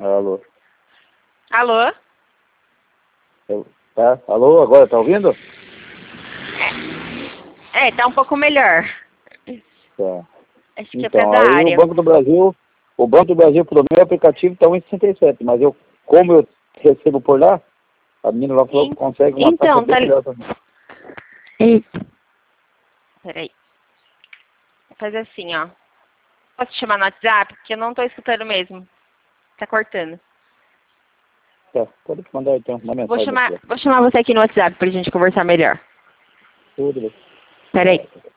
Alô. Alô? Tá? Alô, agora tá ouvindo? Tá um pouco melhor. Tá. Acho que é Então, da aí área. o Banco do Brasil, pro meu aplicativo, tá 1,67, mas como eu recebo por lá, a menina lá falou que consegue uma taxa Então, bem tá... melhor pra mim. Eita. Peraí. Vou fazer assim, ó. Posso te chamar no WhatsApp? Porque eu não tô escutando mesmo. Tá cortando. Tá, pode mandar então, uma mensagem. Vou chamar você aqui no WhatsApp pra gente conversar melhor. Tudo bem. Peraí.